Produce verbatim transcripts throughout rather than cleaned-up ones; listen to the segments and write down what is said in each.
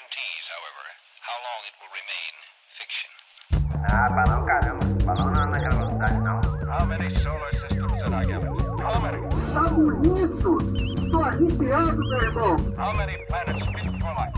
guarantees, however, how long it will remain fiction. Ah, balão caramba. Balão não naquela velocidade, não. How many solar systems did I give it? How many? Tá bonito! Tô arrepiado, meu irmão. How many planets fit for life?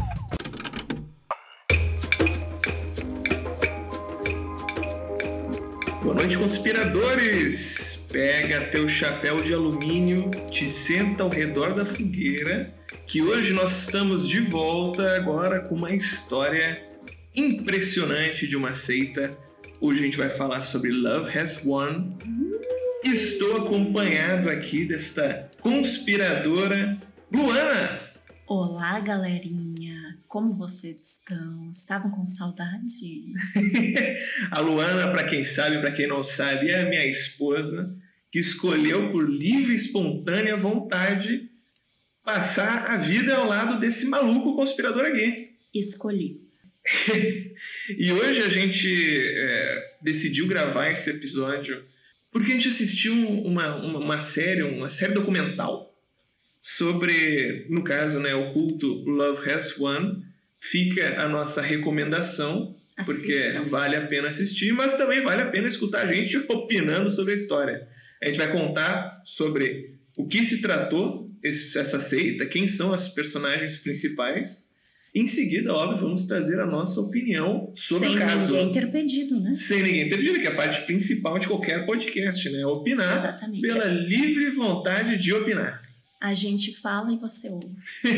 Boa noite, conspiradores! Pega teu chapéu de alumínio, te senta ao redor da fogueira, que hoje nós estamos de volta agora com uma história impressionante de uma seita. Hoje a gente vai falar sobre Love Has Won. Estou acompanhado aqui desta conspiradora, Luana! Olá, galerinha! Como vocês estão? Estavam com saudade? A Luana, para quem sabe, para quem não sabe, é a minha esposa, que escolheu por livre e espontânea vontade passar a vida ao lado desse maluco conspirador aqui. Escolhi. E hoje a gente é, decidiu gravar esse episódio porque a gente assistiu uma, uma, uma série, uma série documental sobre, no caso, né, o culto Love Has Won. Fica a nossa recomendação, Assistam. Porque vale a pena assistir, mas também vale a pena escutar a gente opinando sobre a história. A gente vai contar sobre o que se tratou esse, essa seita, quem são as personagens principais. Em seguida, óbvio, vamos trazer a nossa opinião sobre Sem o caso. Sem ninguém ter pedido, né? Sem ninguém ter pedido, que é a parte principal de qualquer podcast, né? Opinar Exatamente. Pela livre vontade de opinar. A gente fala e você ouve.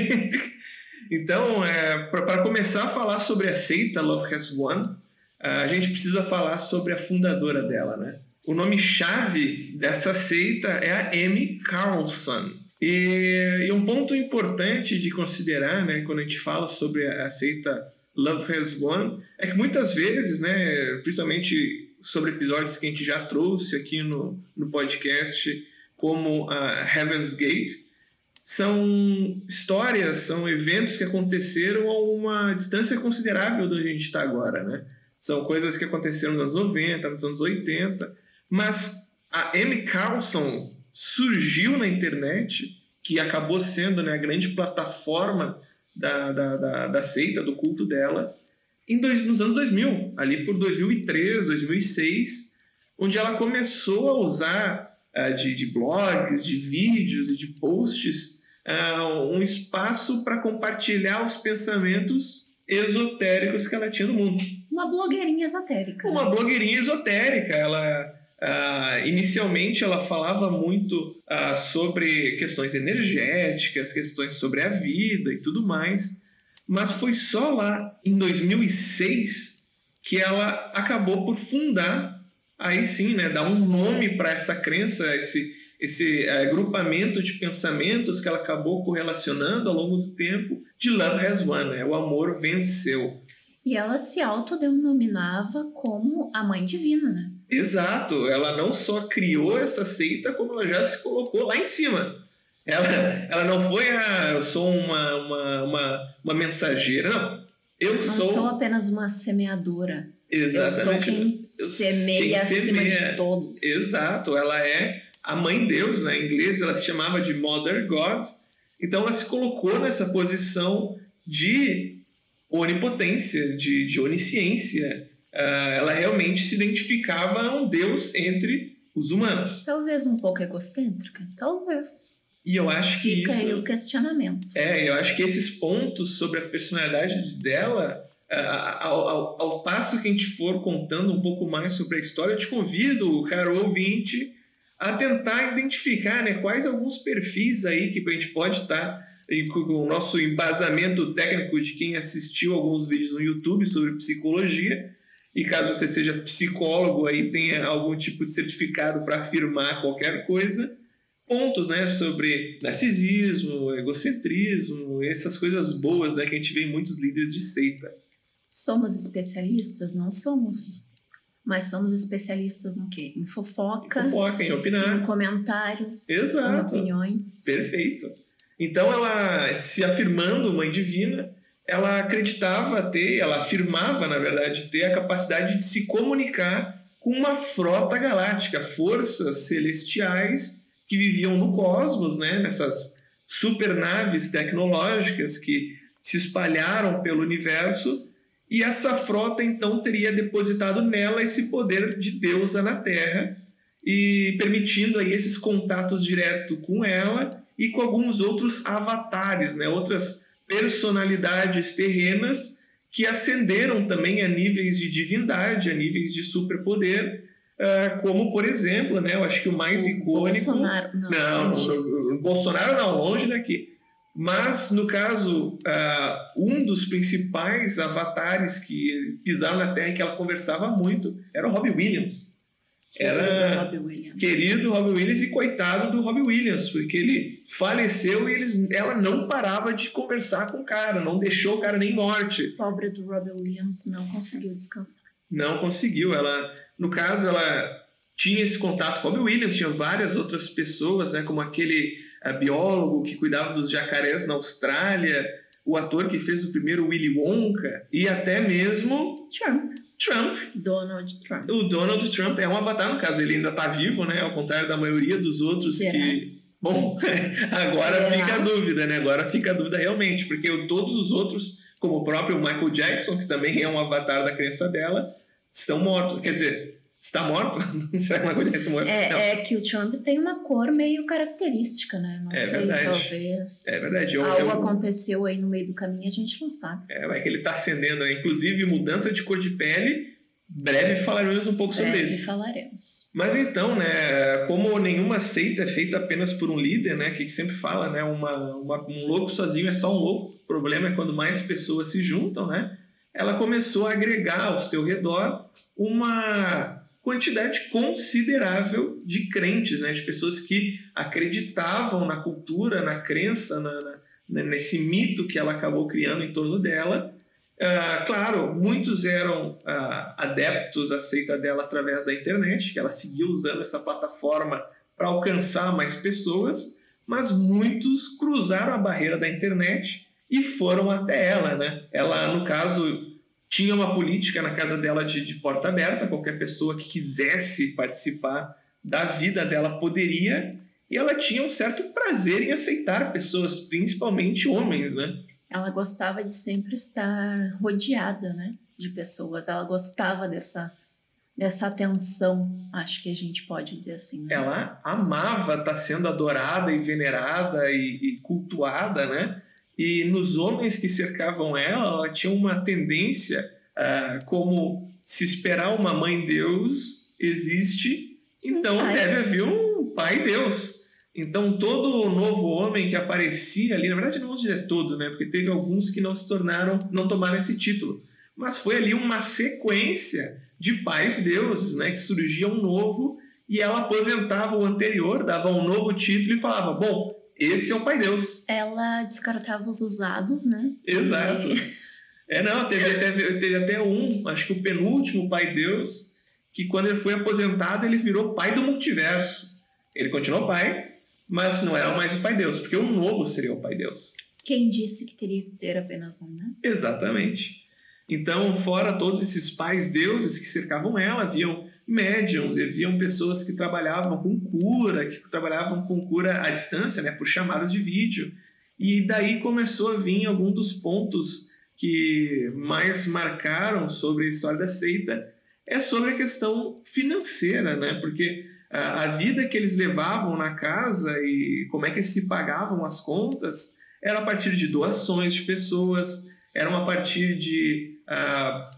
Então, é, para começar a falar sobre a seita Love Has Won, a gente precisa falar sobre a fundadora dela, né? O nome-chave dessa seita é a Amy Carlson. E, e um ponto importante de considerar, né, quando a gente fala sobre a, a seita Love Has Won, é que muitas vezes, né, principalmente sobre episódios que a gente já trouxe aqui no, no podcast, como a Heaven's Gate, são histórias, são eventos que aconteceram a uma distância considerável de onde a gente está agora, né? São coisas que aconteceram nos anos noventa, nos anos oitenta, mas a Amy Carlson surgiu na internet, que acabou sendo, né, a grande plataforma da, da, da, da seita, do culto dela, em dois, nos anos dois mil, ali por dois mil e três, dois mil e seis, onde ela começou a usar uh, de, de blogs, de vídeos e de posts uh, um espaço para compartilhar os pensamentos esotéricos que ela tinha no mundo. Uma blogueirinha esotérica. Uma blogueirinha esotérica. Ela, uh, inicialmente, ela falava muito uh, sobre questões energéticas, questões sobre a vida e tudo mais, mas foi só lá em dois mil e seis que ela acabou por fundar, aí sim, né, dar um nome para essa crença, esse, esse uh, agrupamento de pensamentos que ela acabou correlacionando ao longo do tempo, de Love Has Won, né? O amor venceu. E ela se autodenominava como a Mãe Divina, né? Exato. Ela não só criou essa seita, como ela já se colocou lá em cima. Ela, ela não foi a... Eu sou uma, uma, uma, uma mensageira. Não. Eu não sou... sou apenas uma semeadora. Exatamente. Eu sou quem Eu, semeia quem acima semeia. de todos. Exato. Ela é a Mãe Deus, né? Em inglês ela se chamava de Mother God. Então ela se colocou nessa posição de onipotência, de, de onisciência. Uh, ela realmente se identificava a um Deus entre os humanos. Talvez um pouco egocêntrica, talvez. E eu acho que Fica isso... aí o questionamento. É, eu acho que esses pontos sobre a personalidade dela, uh, ao, ao, ao passo que a gente for contando um pouco mais sobre a história, eu te convido, caro ouvinte, a tentar identificar, né, quais alguns perfis aí que a gente pode estar... com o nosso embasamento técnico de quem assistiu alguns vídeos no YouTube sobre psicologia, e caso você seja psicólogo aí tenha algum tipo de certificado para afirmar qualquer coisa, pontos, né, sobre narcisismo, egocentrismo, essas coisas boas, né, que a gente vê em muitos líderes de seita. Somos especialistas? Não somos. Mas somos especialistas no quê? Em fofoca, em fofoca, em opinar, em comentários, exato, em opiniões. Perfeito. Então, ela, se afirmando Mãe Divina, ela acreditava ter, ela afirmava, na verdade, ter a capacidade de se comunicar com uma frota galáctica, forças celestiais que viviam no cosmos, né, nessas supernaves tecnológicas que se espalharam pelo universo, e essa frota então teria depositado nela esse poder de deusa na Terra, e permitindo aí esses contatos diretos com ela e com alguns outros avatares, né? Outras personalidades terrenas que ascenderam também a níveis de divindade, a níveis de superpoder, uh, como, por exemplo, né, eu acho que o mais o icônico... Bolsonaro, não. Não, o, o Bolsonaro não, longe daqui. Mas, no caso, uh, um dos principais avatares que pisaram na Terra e que ela conversava muito era o Robbie Williams. Era Robbie Williams. Querido Robbie Williams e coitado do Robbie Williams, porque ele faleceu e eles, ela não parava de conversar com o cara, não deixou o cara nem morte. Pobre do Robbie Williams não conseguiu descansar. Não conseguiu. Ela, no caso, ela tinha esse contato com o Robbie Williams, tinha várias outras pessoas, né, como aquele uh, biólogo que cuidava dos jacarés na Austrália, o ator que fez o primeiro Willy Wonka e até mesmo Trump. Trump. Donald Trump. O Donald Trump é um avatar, no caso, ele ainda está vivo, né? Ao contrário da maioria dos outros. Será? Que... Bom, agora Será? fica a dúvida, né? Agora fica a dúvida realmente, porque todos os outros, como o próprio Michael Jackson, que também é um avatar da crença dela, estão mortos. Quer dizer, está morto? Será que o Michael Jackson morreu? É, é que o Trump tem uma cor meio característica, né? Não É sei, verdade. talvez. É verdade. Eu, Algo eu, aconteceu aí no meio do caminho, a gente não sabe. é, vai que ele está ascendendo, né? Inclusive, mudança de cor de pele. Breve falaremos um pouco sobre Breve isso. falaremos. Mas então, né, como nenhuma seita é feita apenas por um líder, né, que sempre fala, né, uma, uma, um louco sozinho é só um louco, o problema é quando mais pessoas se juntam, né, ela começou a agregar ao seu redor uma quantidade considerável de crentes, né, de pessoas que acreditavam na cultura, na crença, na, na, nesse mito que ela acabou criando em torno dela. Uh, claro, muitos eram uh, adeptos à seita dela através da internet, que ela seguiu usando essa plataforma para alcançar mais pessoas, mas muitos cruzaram a barreira da internet e foram até ela, né? Ela, no caso, tinha uma política na casa dela de, de porta aberta, qualquer pessoa que quisesse participar da vida dela poderia, e ela tinha um certo prazer em aceitar pessoas, principalmente homens, né? Ela gostava de sempre estar rodeada, né, de pessoas. Ela gostava dessa, dessa atenção, acho que a gente pode dizer assim. Né? Ela amava estar sendo adorada e venerada e, e cultuada, né? E nos homens que cercavam ela, ela tinha uma tendência, uh, como se esperar uma mãe Deus existe, então um deve haver um pai Deus. Então, todo novo homem que aparecia ali, na verdade não vou dizer todo, né? Porque teve alguns que não se tornaram, não tomaram esse título. Mas foi ali uma sequência de pais deuses, né? Que surgia um novo e ela aposentava o anterior, dava um novo título e falava, bom, esse é o pai Deus. Ela descartava os usados, né? Exato. E... É, não, teve, teve, teve até um, acho que o penúltimo pai Deus, que quando ele foi aposentado, ele virou pai do multiverso. Ele continuou pai, mas não era mais o pai Deus, porque o novo seria o pai Deus. Quem disse que teria que ter apenas um, né? Exatamente. Então, fora todos esses pais deuses que cercavam ela, haviam médiums, haviam pessoas que trabalhavam com cura, que trabalhavam com cura à distância, né, por chamadas de vídeo. E daí começou a vir algum dos pontos que mais marcaram sobre a história da seita, é sobre a questão financeira, né? Porque a vida que eles levavam na casa e como é que se pagavam as contas era a partir de doações de pessoas, era a partir de uh,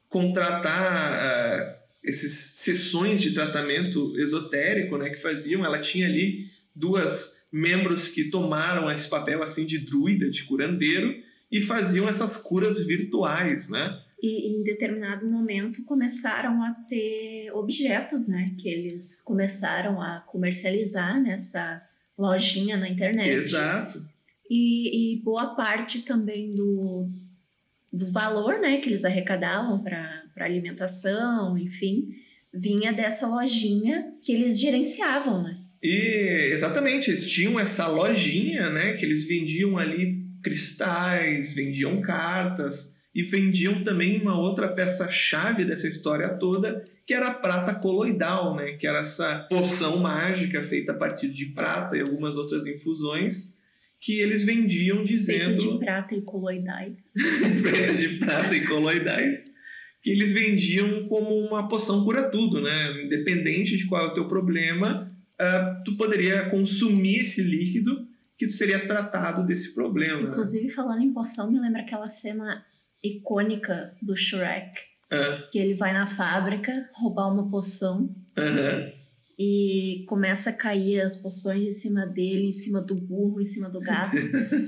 contratar uh, essas sessões de tratamento esotérico, né, que faziam. Ela tinha ali duas membros que tomaram esse papel assim de druida, de curandeiro, e faziam essas curas virtuais, né? E em determinado momento começaram a ter objetos, né? Que eles começaram a comercializar nessa lojinha na internet. Exato. E, e boa parte também do, do valor, né? Que eles arrecadavam para alimentação, enfim, vinha dessa lojinha que eles gerenciavam, né? E, exatamente, eles tinham essa lojinha, né? Que eles vendiam ali cristais, vendiam cartas, e vendiam também uma outra peça-chave dessa história toda, que era a prata coloidal, né? Que era essa poção mágica feita a partir de prata e algumas outras infusões, que eles vendiam dizendo... Feito de prata e coloidais. Feito de prata e coloidais. Que eles vendiam como uma poção cura tudo, né? Independente de qual é o teu problema, uh, tu poderia consumir esse líquido que tu seria tratado desse problema. Inclusive, falando em poção, me lembra aquela cena icônica do Shrek. Uh. Que ele vai na fábrica roubar uma poção. Uh-huh. E começa a cair as poções em cima dele, em cima do burro, em cima do gato.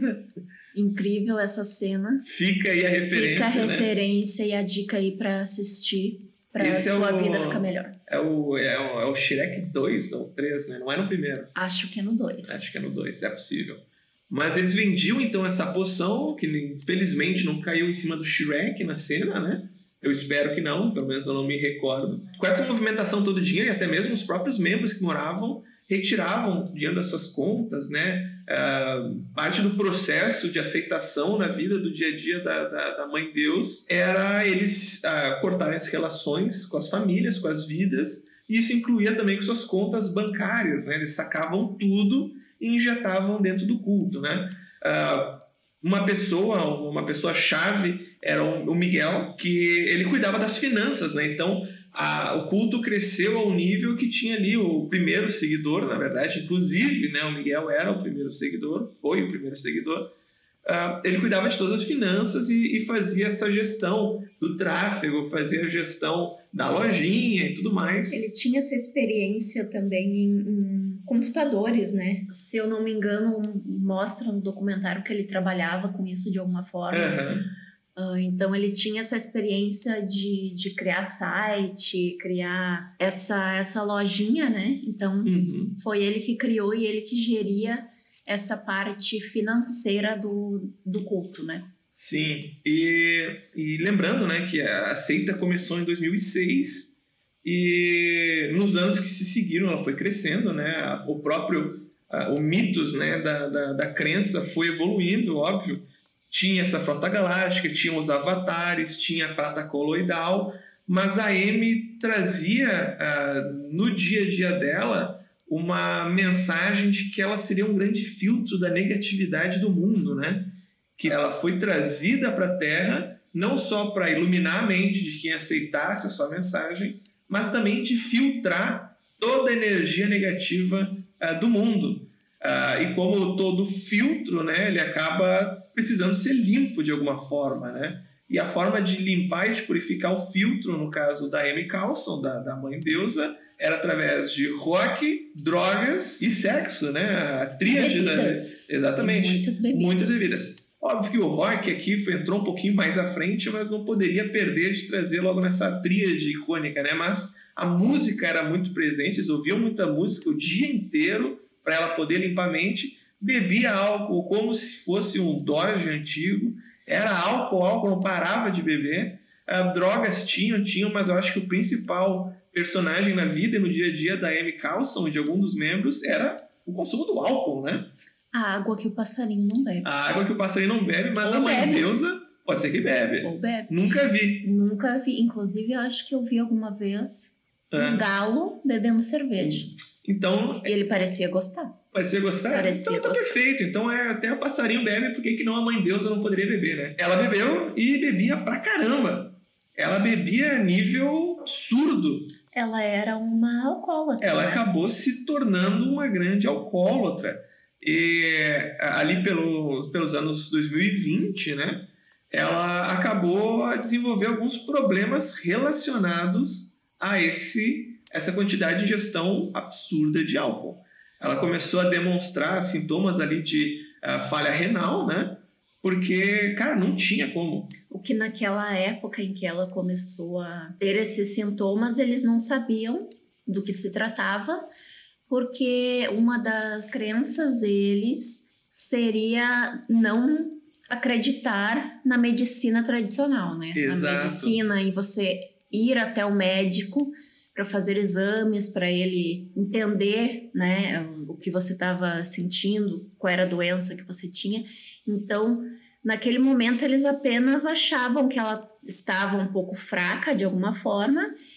Incrível essa cena. Fica aí a referência, Fica a né? referência e a dica aí pra assistir, pra Esse sua é o... vida ficar melhor. É o, é, o, é o Shrek dois ou três, né? Não é no primeiro. Acho que é no dois. Acho que é no dois, é possível. Mas eles vendiam, então, essa poção, que infelizmente não caiu em cima do Shrek na cena, né? Eu espero que não, pelo menos eu não me recordo. Com essa movimentação todo dia, e até mesmo os próprios membros que moravam retiravam dinheiro das suas contas, né? Uh, parte do processo de aceitação na vida do dia a dia da, da, da Mãe Deus era eles uh, cortarem as relações com as famílias, com as vidas, e isso incluía também com suas contas bancárias, né? Eles sacavam tudo e injetavam dentro do culto, né? Uh, uma pessoa, uma pessoa-chave era o Miguel, que ele cuidava das finanças, né? Então, a, o culto cresceu ao nível que tinha ali o primeiro seguidor, na verdade, inclusive, né? O Miguel era o primeiro seguidor, foi o primeiro seguidor. Uh, ele cuidava de todas as finanças e, e fazia essa gestão do tráfego, fazia a gestão da lojinha e tudo mais. Ele tinha essa experiência também em, em computadores, né? Se eu não me engano, mostra no documentário que ele trabalhava com isso de alguma forma. Uhum. Uh, então ele tinha essa experiência de, de criar site, criar essa, essa lojinha, né? Então uhum. foi ele que criou e ele que geria essa parte financeira do, do culto, né? Sim, e, e lembrando, né, que a seita começou em dois mil e seis e nos anos que se seguiram ela foi crescendo, né? O próprio a, o mitos, né, da, da, da crença foi evoluindo, óbvio. Tinha essa frota galáctica, tinha os avatares, tinha a prata coloidal, mas a Amy trazia uh, no dia a dia dela uma mensagem de que ela seria um grande filtro da negatividade do mundo, né? Que ela foi trazida para a Terra não só para iluminar a mente de quem aceitasse a sua mensagem, mas também de filtrar toda a energia negativa uh, do mundo. Uh, e como todo filtro, né, ele acaba precisando ser limpo de alguma forma, né? E a forma de limpar e de purificar o filtro, no caso da Amy Carlson, da, da Mãe Deusa, era através de rock, drogas e sexo, né? A tríade da... Exatamente. E muitas bebidas. Muitas bebidas. Óbvio que o rock aqui foi, entrou um pouquinho mais à frente, mas não poderia perder de trazer logo nessa tríade icônica, né? Mas a música era muito presente, eles ouviam muita música o dia inteiro para ela poder limpar a mente, bebia álcool como se fosse um Dodge antigo, era álcool, álcool, não parava de beber, uh, drogas tinham, tinham, mas eu acho que o principal personagem na vida e no dia a dia da Amy Carlson e de algum dos membros era o consumo do álcool, né? A água que o passarinho não bebe. A água que o passarinho não bebe, mas Ou a Mãe bebe. Deusa pode ser que bebe. Ou bebe. Nunca vi. Nunca vi. Inclusive, eu acho que eu vi alguma vez Ah. um galo bebendo cerveja. Então, E ele parecia gostar. parecia gostar? Parecia então tá gostar. perfeito. Então é, até o passarinho bebe, por que que não a Mãe Deusa não poderia beber, né? Ela bebeu e bebia pra caramba. Ela bebia a nível absurdo. Ela era uma alcoólatra. Ela né? acabou se tornando uma grande alcoólatra. E ali pelo, pelos anos dois mil e vinte, né, ela acabou a desenvolver alguns problemas relacionados a esse, essa quantidade de ingestão absurda de álcool. Ela começou a demonstrar sintomas ali de uh, falha renal, né? Porque, cara, não tinha como. O que naquela época em que ela começou a ter esses sintomas, eles não sabiam do que se tratava, porque uma das crenças deles seria não acreditar na medicina tradicional, né? Exato. Na medicina, em você ir até o médico para fazer exames, para ele entender, né, o que você estava sentindo, qual era a doença que você tinha. Então, naquele momento, eles apenas achavam que ela estava um pouco fraca de alguma forma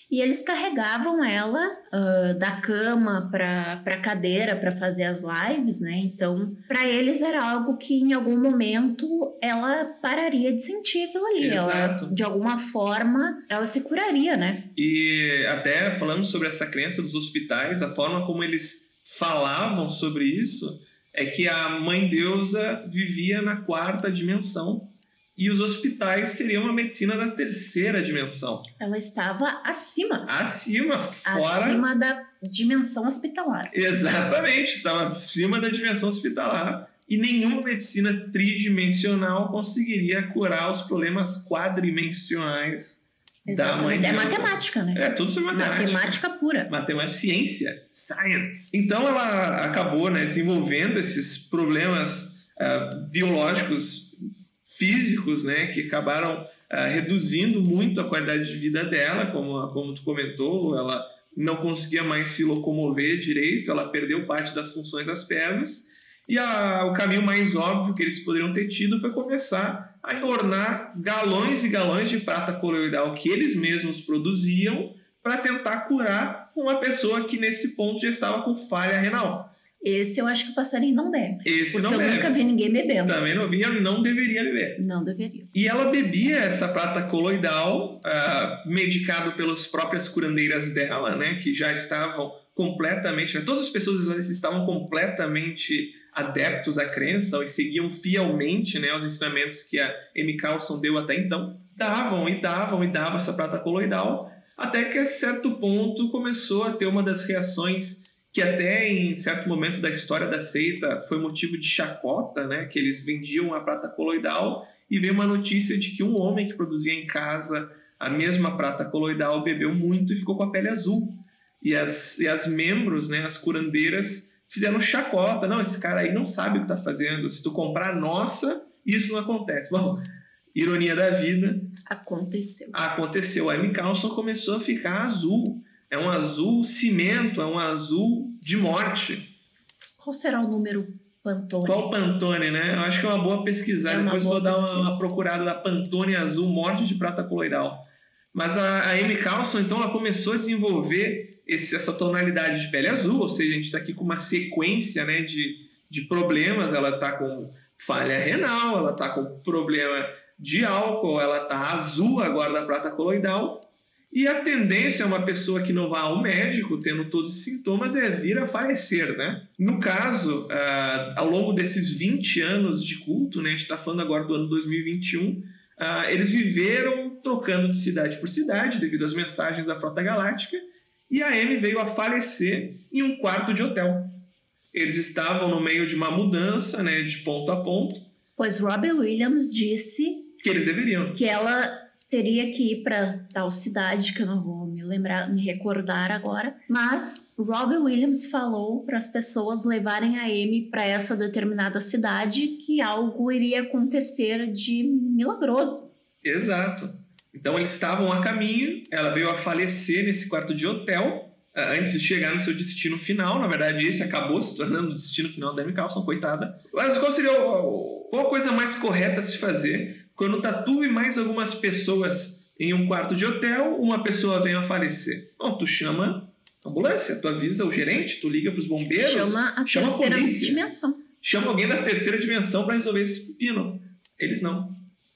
E eles carregavam ela uh, da cama para a cadeira para fazer as lives, né? Então, para eles era algo que em algum momento ela pararia de sentir aquilo ali. Exato. Ela, de alguma forma, ela se curaria, né? E até falando sobre essa crença dos hospitais, a forma como eles falavam sobre isso é que a Mãe Deusa vivia na quarta dimensão. E os hospitais seriam uma medicina da terceira dimensão. Ela estava acima. Acima, fora... Acima da dimensão hospitalar. Exatamente, estava acima da dimensão hospitalar. E nenhuma medicina tridimensional conseguiria curar os problemas quadrimensionais da Mãe Deusa. É matemática, né? É, tudo sobre matemática. Matemática pura. Matemática, ciência, science. Então ela acabou, né, desenvolvendo esses problemas uh, biológicos físicos, né, que acabaram uh, reduzindo muito a qualidade de vida dela, como, como tu comentou, ela não conseguia mais se locomover direito, ela perdeu parte das funções das pernas, e a, o caminho mais óbvio que eles poderiam ter tido foi começar a tornar galões e galões de prata coloidal que eles mesmos produziam para tentar curar uma pessoa que nesse ponto já estava com falha renal. Esse eu acho que o passarinho não deve. Esse porque não eu deve. nunca vi ninguém bebendo. Também não via, não deveria beber. Não deveria. E ela bebia essa prata coloidal, uh, medicado pelas próprias curandeiras dela, né, que já estavam completamente... Né, todas as pessoas elas estavam completamente adeptos à crença e seguiam fielmente, né, os ensinamentos que a Amy Carlson deu até então. Davam e davam e davam essa prata coloidal, até que a certo ponto começou a ter uma das reações que até em certo momento da história da seita foi motivo de chacota, né? Que eles vendiam a prata coloidal e veio uma notícia de que um homem que produzia em casa a mesma prata coloidal bebeu muito e ficou com a pele azul. E as, e as membros, né, as curandeiras, fizeram chacota. Não, esse cara aí não sabe o que está fazendo. Se tu comprar a nossa, isso não acontece. Bom, ironia da vida. Aconteceu. Aconteceu. A Amy Carlson começou a ficar azul. É um azul cimento, é um azul de morte. Qual será o número Pantone? Qual Pantone, né? Eu acho que é uma boa pesquisar. É Depois boa vou dar pesquisa. uma, uma procurada da Pantone azul, morte de prata coloidal. Mas a, a Amy Carlson, então, ela começou a desenvolver esse, essa tonalidade de pele azul, ou seja, a gente está aqui com uma sequência, né, de, de problemas. Ela está com falha renal, ela está com problema de álcool, ela está azul agora da prata coloidal. E a tendência é uma pessoa que não vá ao médico tendo todos os sintomas é vir a falecer, né? No caso, uh, ao longo desses vinte anos de culto, né, a gente está falando agora do ano dois mil e vinte e um, uh, eles viveram trocando de cidade por cidade devido às mensagens da Frota Galáctica, e a Amy veio a falecer em um quarto de hotel. Eles estavam no meio de uma mudança, né, de ponto a ponto. Pois Robbie Williams disse que eles deveriam. Que ela teria que ir para tal cidade, que eu não vou me lembrar, me recordar agora. Mas Robbie Williams falou para as pessoas levarem a Amy para essa determinada cidade que algo iria acontecer de milagroso. Exato. Então eles estavam a caminho, ela veio a falecer nesse quarto de hotel antes de chegar no seu destino final. Na verdade, esse acabou se tornando o destino final da Amy Carlson, coitada. Mas qual seria o, qual a coisa mais correta a se fazer quando tá tu e mais algumas pessoas em um quarto de hotel, uma pessoa vem a falecer? Bom, tu chama a ambulância, tu avisa o gerente, tu liga pros bombeiros, chama a chama terceira a polícia, dimensão. Chama alguém da terceira dimensão para resolver esse pepino. Eles não.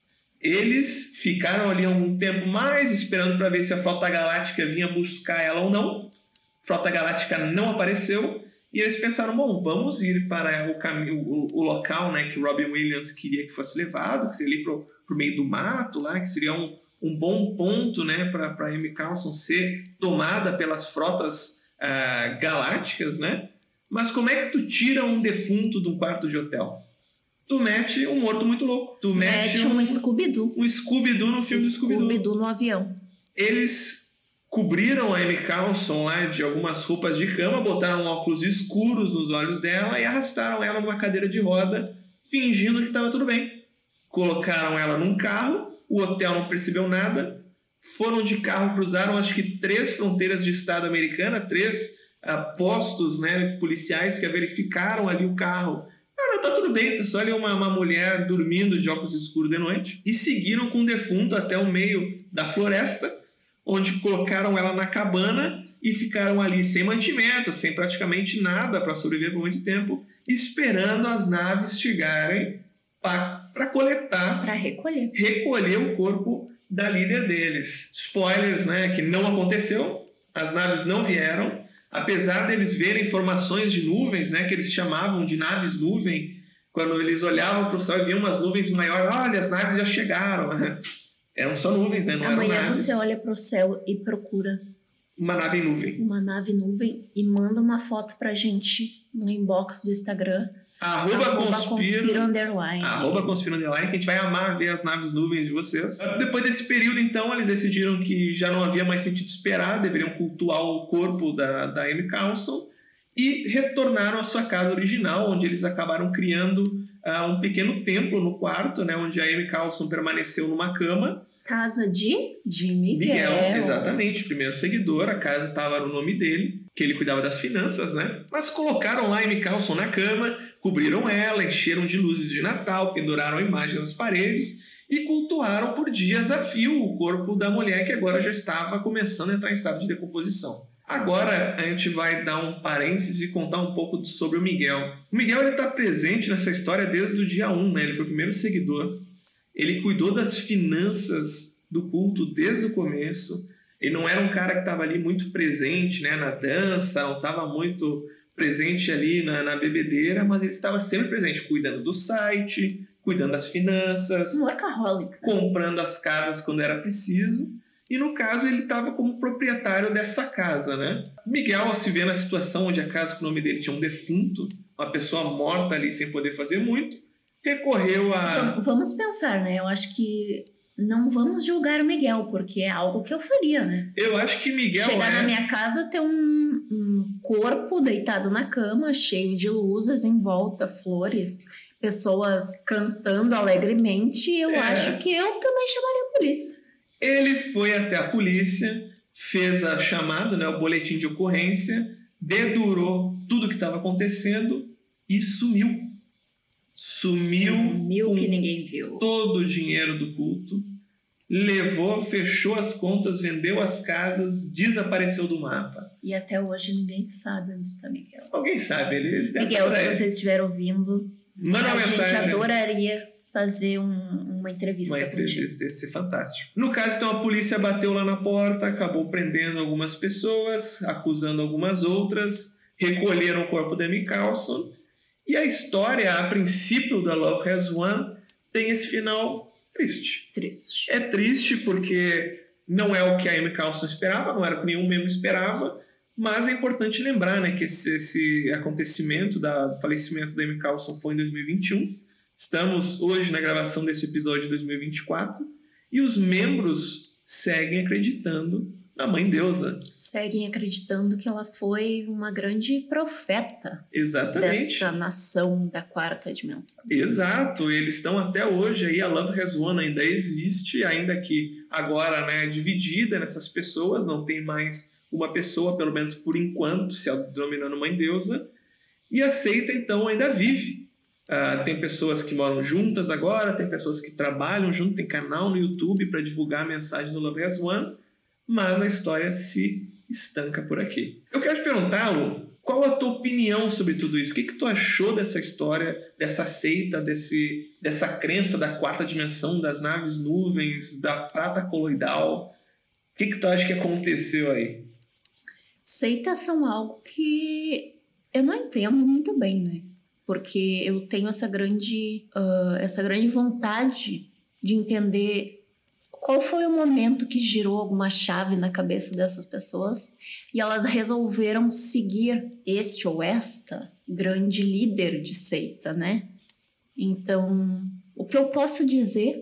Eles ficaram ali algum tempo mais esperando para ver se a Frota Galáctica vinha buscar ela ou não. A Frota Galáctica não apareceu. E eles pensaram, bom, vamos ir para o caminho, o, o local, né, que Robin Williams queria que fosse levado, que seria ali pro, pro meio do mato, lá, que seria um, um bom ponto, né, para a Amy Carlson ser tomada pelas frotas uh, galácticas, né? Mas como é que tu tira um defunto de um quarto de hotel? Tu mete um morto muito louco. Tu mete, mete um, um Scooby-Doo. Um Scooby-Doo no filme Scooby do Scooby-Doo. Scooby-Doo no avião. Eles cobriram a Amy Carlson lá de algumas roupas de cama, botaram óculos escuros nos olhos dela e arrastaram ela numa cadeira de roda, fingindo que estava tudo bem. Colocaram ela num carro, o hotel não percebeu nada, foram de carro, cruzaram acho que três fronteiras de estado americana, três uh, postos, né, policiais que verificaram ali o carro. Ah, não, tá tudo bem, tá só ali uma, uma mulher dormindo de óculos escuros de noite. E seguiram com o defunto até o meio da floresta, onde colocaram ela na cabana e ficaram ali sem mantimento, sem praticamente nada para sobreviver por muito tempo, esperando as naves chegarem para coletar, Para recolher. recolher o corpo da líder deles. Spoilers, né, que não aconteceu, as naves não vieram, apesar deles verem formações de nuvens, né, que eles chamavam de naves nuvem, quando eles olhavam para o céu e viam umas nuvens maiores, olha, as naves já chegaram. Eram só nuvens, né, não Amanhã eram naves. você olha para o céu e procura Uma nave em nuvem. uma nave nuvem e manda uma foto pra gente no inbox do Instagram. Arroba, Arroba conspiro, conspiro underline. arroba conspiro underline, que a gente vai amar ver as naves nuvens de vocês. Depois desse período, então, eles decidiram que já não havia mais sentido esperar, deveriam cultuar o corpo da, da Amy Carlson e retornaram à sua casa original, onde eles acabaram criando uh, um pequeno templo no quarto, né, onde a Amy Carlson permaneceu numa cama. Casa de, de Miguel. Miguel, exatamente, primeiro seguidor, a casa estava no nome dele, que ele cuidava das finanças, né? Mas colocaram lá a Amy Carlson na cama, cobriram ela, encheram de luzes de Natal, penduraram a imagem nas paredes e cultuaram por dias a fio o corpo da mulher que agora já estava começando a entrar em estado de decomposição. Agora a gente vai dar um parênteses e contar um pouco sobre o Miguel. O Miguel está presente nessa história desde o dia um, né? Ele foi o primeiro seguidor. Ele cuidou das finanças do culto desde o começo. Ele não era um cara que estava ali muito presente, né, na dança, não estava muito presente ali na, na bebedeira, mas ele estava sempre presente, cuidando do site, cuidando das finanças, Um workaholic. comprando as casas quando era preciso. E no caso ele estava como proprietário dessa casa, né? Miguel, ao se ver na situação onde a casa com o nome dele tinha um defunto, uma pessoa morta ali sem poder fazer muito, recorreu a... Então, vamos pensar, né? Eu acho que não vamos julgar o Miguel, porque é algo que eu faria, né? Eu acho que Miguel Chegar é... na minha casa, ter um, um corpo deitado na cama, cheio de luzes em volta, flores, pessoas cantando alegremente, eu É. acho que eu também chamaria a polícia. Ele foi até a polícia, fez a chamada, né, o boletim de ocorrência, dedurou tudo o que estava acontecendo e sumiu. Sumiu, Sumiu com que ninguém viu. todo o dinheiro do culto, levou, fechou as contas, vendeu as casas, desapareceu do mapa. E até hoje ninguém sabe onde está Miguel. Alguém sabe, ele deve Miguel, estar por se aí. você estiver ouvindo, Manda uma a gente mensagem. adoraria fazer um- uma entrevista Uma contigo. entrevista, ia ser fantástico. No caso, então, a polícia bateu lá na porta, acabou prendendo algumas pessoas, acusando algumas outras, recolheram o corpo da Amy Carlson, e a história, a princípio da Love Has Won, tem esse final triste. Triste. É triste porque não é o que a Amy Carlson esperava, não era o que nenhum membro esperava, mas é importante lembrar, né, que esse, esse acontecimento da, do falecimento da Amy Carlson foi em dois mil e vinte e um. Estamos hoje na gravação desse episódio de dois mil e vinte e quatro e os membros seguem acreditando na Mãe Deusa. Seguem acreditando que ela foi uma grande profeta Exatamente. dessa nação da quarta dimensão. Exato, eles estão até hoje aí, a Love Has Won ainda existe, ainda que agora, né, dividida nessas pessoas, não tem mais uma pessoa, pelo menos por enquanto, se denominando Mãe Deusa, e a seita então ainda vive. Uh, tem pessoas que moram juntas agora, tem pessoas que trabalham junto, tem canal no YouTube para divulgar a mensagem do Love Has Won, mas a história se estanca por aqui. Eu quero te perguntar, Lu, qual a tua opinião sobre tudo isso? O que, que tu achou dessa história, dessa seita, desse, dessa crença da quarta dimensão, das naves nuvens, da prata coloidal? O que, que tu acha que aconteceu aí? Seitas são algo que eu não entendo muito bem, né? Porque eu tenho essa grande, uh, essa grande vontade de entender qual foi o momento que girou alguma chave na cabeça dessas pessoas e elas resolveram seguir este ou esta grande líder de seita, né? Então, o que eu posso dizer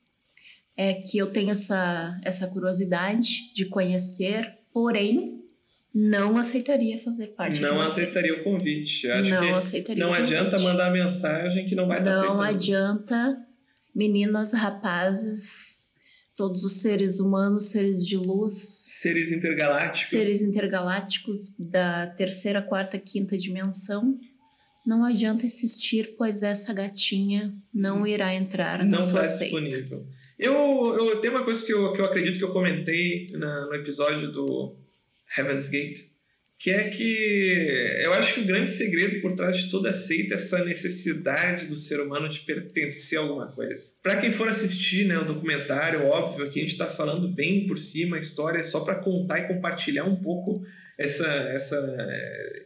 é que eu tenho essa, essa curiosidade de conhecer, porém, não aceitaria fazer parte Não de uma aceitaria o convite. Eu acho não que aceitaria não o convite. adianta mandar mensagem que não vai estar aceitando. Não adianta, meninas, rapazes, todos os seres humanos, seres de luz, Seres intergalácticos. seres intergalácticos da terceira, quarta, quinta dimensão, não adianta insistir, pois essa gatinha não irá entrar na Não sua está seita. disponível. Eu, eu tenho uma coisa que eu, que eu acredito que eu comentei na, no episódio do Heaven's Gate, que é que eu acho que o grande segredo por trás de toda a seita é essa necessidade do ser humano de pertencer a alguma coisa. Para quem for assistir, né, o documentário, óbvio que a gente está falando bem por cima, a história é só para contar e compartilhar um pouco essa, essa é,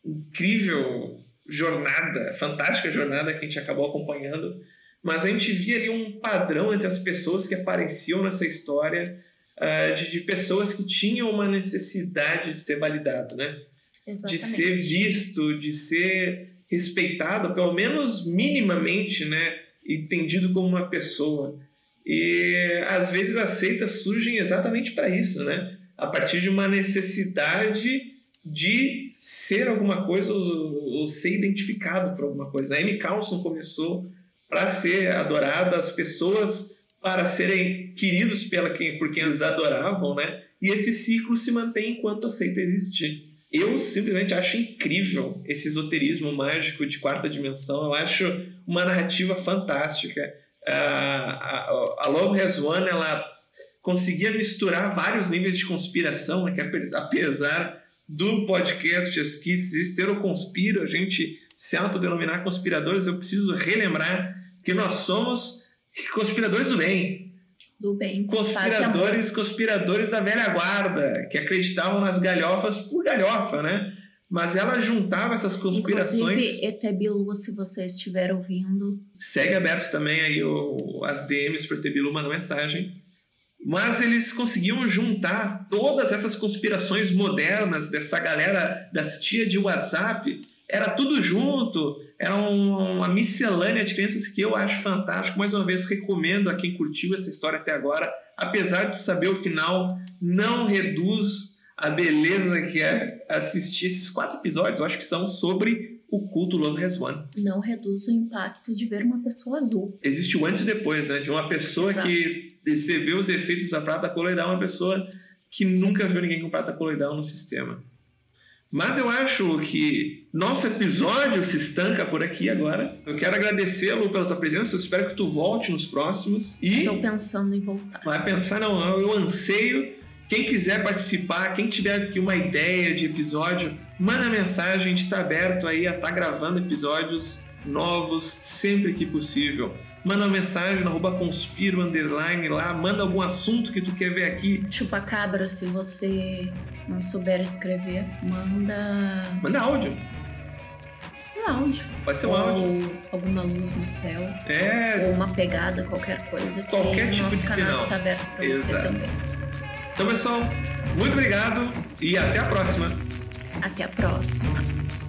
incrível jornada, fantástica jornada que a gente acabou acompanhando, mas a gente via ali um padrão entre as pessoas que apareciam nessa história, uh, de, de pessoas que tinham uma necessidade de ser validado, né? Exatamente. De ser visto, de ser respeitado, pelo menos minimamente, né? Entendido como uma pessoa. E às vezes as seitas surgem exatamente para isso, né? A partir de uma necessidade de ser alguma coisa ou, ou ser identificado por alguma coisa. A Amy Carlson começou para ser adorada, as pessoas para serem queridos pela quem, por quem eles adoravam, né? E esse ciclo se mantém enquanto a seita existir. Eu simplesmente acho incrível esse esoterismo mágico de quarta dimensão. Eu acho uma narrativa fantástica. A, a, a Love Has Won, ela conseguia misturar vários níveis de conspiração, né? Que apesar do podcast aqui ser o Conspiro, a gente se autodenominar conspiradores, eu preciso relembrar que nós somos conspiradores do bem. Do bem. Conspiradores, conspiradores da velha guarda, que acreditavam nas galhofas por galhofa, né? Mas ela juntava essas conspirações... Inclusive, E T Bilu, se você estiver ouvindo... Segue aberto também aí o, as D Ms para E T Bilu, manda mensagem. Mas eles conseguiam juntar todas essas conspirações modernas dessa galera das tias de WhatsApp. Era tudo junto, era uma miscelânea de crenças que eu acho fantástico. Mais uma vez, recomendo a quem curtiu essa história até agora. Apesar de saber o final, não reduz a beleza que é assistir esses quatro episódios. Eu acho que são sobre o culto Love Has Won. Não reduz o impacto de ver uma pessoa azul. Existe o antes e depois, né? De uma pessoa Exato. Que você vê os efeitos da prata coloidal, uma pessoa que nunca viu ninguém com prata coloidal no sistema. Mas eu acho que nosso episódio se estanca por aqui agora. Eu quero agradecê-lo pela tua presença. Eu espero que tu volte nos próximos. E estou pensando em voltar. Vai pensar, não, não. Eu anseio. Quem quiser participar, quem tiver aqui uma ideia de episódio, manda mensagem. A gente está aberto aí a estar tá gravando episódios novos sempre que possível. Manda uma mensagem no arroba conspiro underline lá. Manda algum assunto que tu quer ver aqui. Chupacabra, se você não souber escrever, manda... Manda áudio. Um áudio. Pode ser um ou áudio. Alguma luz no céu. É. Ou uma pegada, qualquer coisa. Qualquer tipo nosso de canal sinal. Está aberto para você também. Então, pessoal, muito obrigado e até a próxima. Até a próxima.